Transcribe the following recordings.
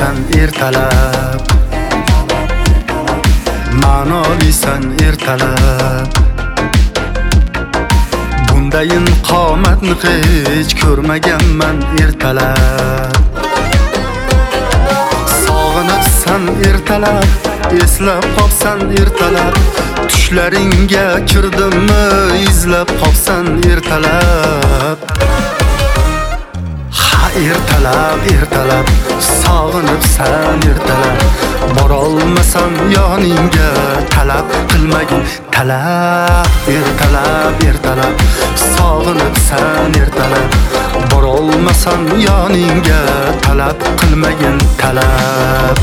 ma'nolisan ertalab, ma'nolisan ertalab. Bundayin qomatni hech ko'rmaganman ertalab. Sog'inibsan ertalab, eslab qopsan ertalab. Tushlaringga kirdimmi, izlab qopsan ertalab. Ha ertalab, ertalab, sog'inibsan ertalab. Borolmasam yoningga, talab qilmagin talab. Ertalab, ertalab, sog'inibsan ertalab. Borolmasam yoningga, talab qilmagin talab.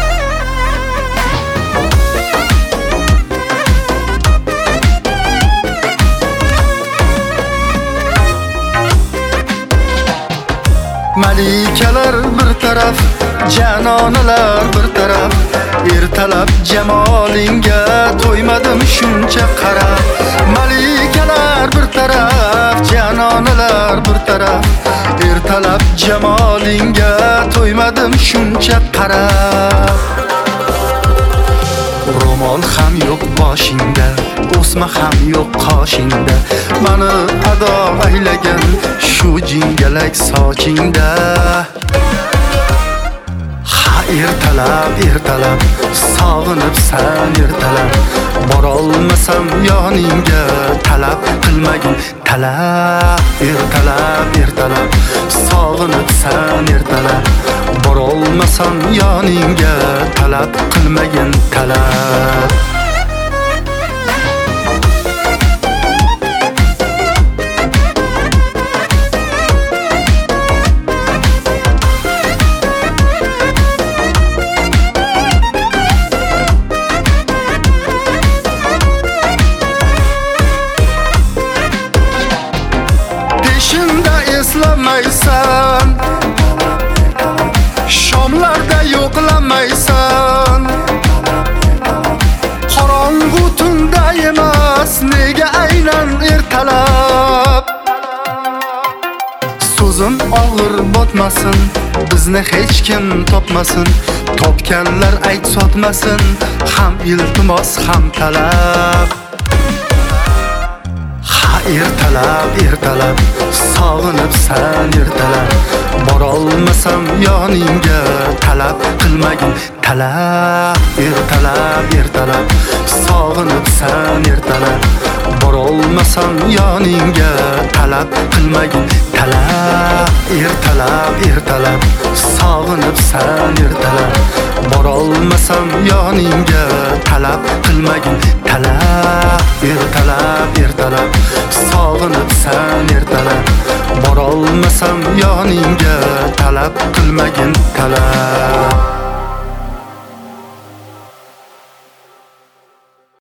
Malikalar bir taraf, janonalar bir taraf. Ertalab jamolinga to'ymadim shuncha qarab. Malikalar bir taraf, janonalar bir taraf. Ertalab jamolinga to'ymadim shuncha qarab. Ro'mol ham yo'q boshingda, o'sma ham yo'q qoshingda. Mani ado aylagan shu jingalak sochingda. Ha ertalab, ertalab, sog'inibsan ertalab. Borolmasam yoningga, talab qilmagin talab. Ertalab, ertalab, sog'inibsan ertalab. Borolmasam yoningga, talab qilmagin talab. Peshinda eslamaysan, shomlarda yo'qlamaysan. Qorong'u tunda emas, nega aynan ertalab? So'zim og'ir botmasin, bizni hech kim topmasin. Topganlar ayt sotmasin, ham iltimos ham talab. Ertalab, ertalab, sog'inibsan ertalab. Borolmasam yoningga, talab qilmagin talab. Ertalab, ertalab, sog'inibsan ertalab. Borolmasam yoningga, talab qilmagin talab. Ertalab, ertalab, sog'inibsan ertalab. Borolmasam yoningga, talab qilmagin talab. Ertalab, ertalab, sog'inibsan ertalab. Borolmasam yoningga, talab qilmagin talab.